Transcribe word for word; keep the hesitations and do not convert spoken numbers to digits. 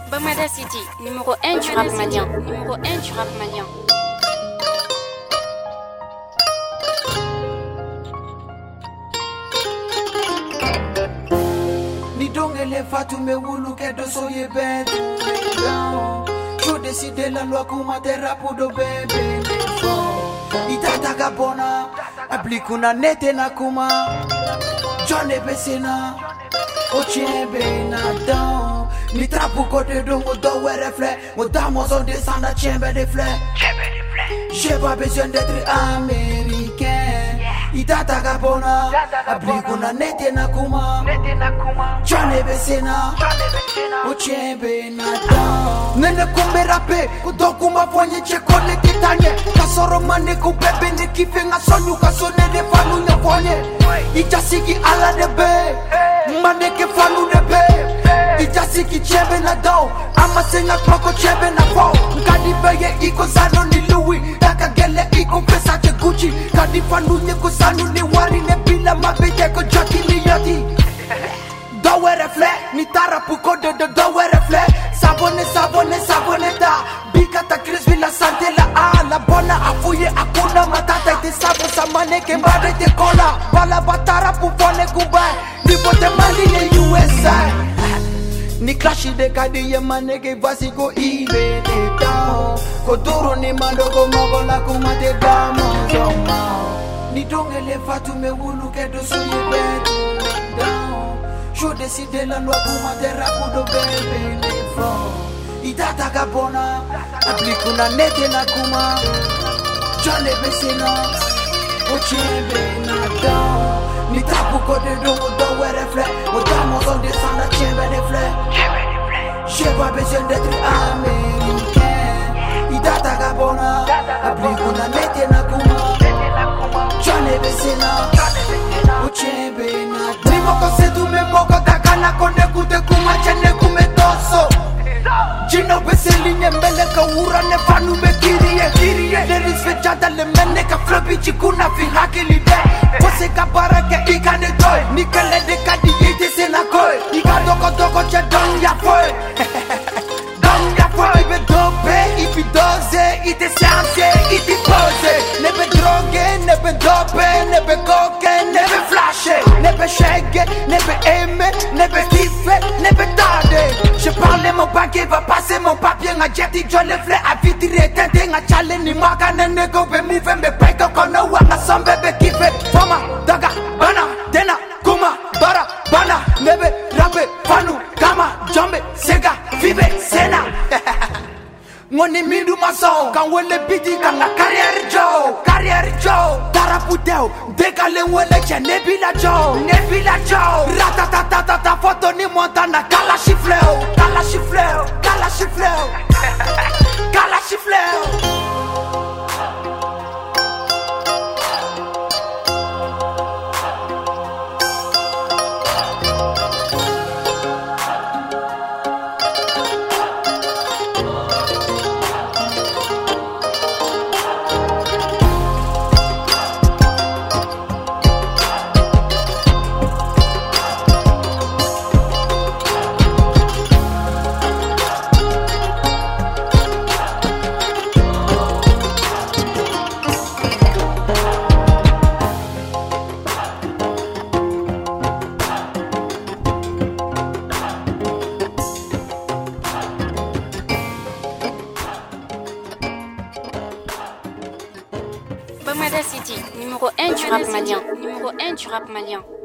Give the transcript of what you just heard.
Bamada City, numéro un du rap malien. Numéro un du rap malien. Ni dongele fatu me wulu ke do soye betu down. Je décide la loi kuma te rapu do bebe nefo. Itata gabona aplikuna nete na kuma. John ebesena ochembe na down. Ni trapu kote do mo do we reflet. Mo damos on descend à chembe de fleurs. J'ai pas besoin d'être américain. Itata gabona aplikuna nete na kuma. John ebesena ochembe na down. Nene kumbe rape kudokuma fonye chekole titanye. Kasoro mane kubebe ne kife nga sonyu kasone de fanu ne fonye. Ijasiki ala de be mane ke fanu de be. Ijasiki chembe na down. Ama senga kwako chembe na fo. Nkadi beye iko zano ni Louis. Daka gele iko pesa che Gucci. Kadi fanu nye kusanu ni wari ne bila mabeye ko jaki ni yati. Dowe reflet, ni tarapu kode de dowe reflet. Sabone, sabone, sabone da. Bika ta crise vi la santé la a. La bona a fouillé akuna matata ite sabo samane ke mbade te kola. Bala batara pu fone kubai. Ni bote mali ne U S A. Ni clashi de kadi ye manege vasi go ibe de down. Kodoro ni mandogo mogo la kumate damo zoma. Ni dongele fatu me wulu ke do soye betu down. Je décide la loi kuma te rapu do bebe nefo. Itata gabona aplikuna nete na kuma. John ebesena ochembe na down. Ni trapu kode do mo do we reflet. Mo damos on descend à chembe de fleurs. J'ai pas besoin d'être américain. Itata gabona aplikuna nete na kuma. John ebesena ochembe na down. Ni moko sedu me moko takana kone kute kuma chene kume toso. Jino beseli nye mbele ka ura ne fanu me kiriye kiriye. Leris fejada le mene ka flobi chikuna fi haki lide. Pose ka barake ika ne toy. Nikele de kadi ite se na koi. Ika doko doko che don ya foy. Don ya foy. Ibe dope, ibi doze, ite seanse, ite pose. Nebe droge, nebe dope, nebe koke, nebe flashe. Nebe shege, nebe aime, nebe kiffe, nebe tarde. Je parle mon banquier va passer mon papier. Nga jeti jo le fle a vitire tente. Nga chale ni maka nene go be move me peko kono wa nga sombe be kife. Fama, daga, bana, dena, kuma, bara, bana. Nebe, rabe, fanu, kama, jombe, sega, vive, sena. Ngoni mindu maso, kan wele biti kan la carrière Joe, carrière Joe. Taraputeo, dekale wele che nebila Joe, nebila Joe. Ratatatatata foto ni montana, kala chifleo, kala chifleo, kala chifleo, kala chifleo. Bamada City, numéro un du rap malien. Numéro un du rap malien.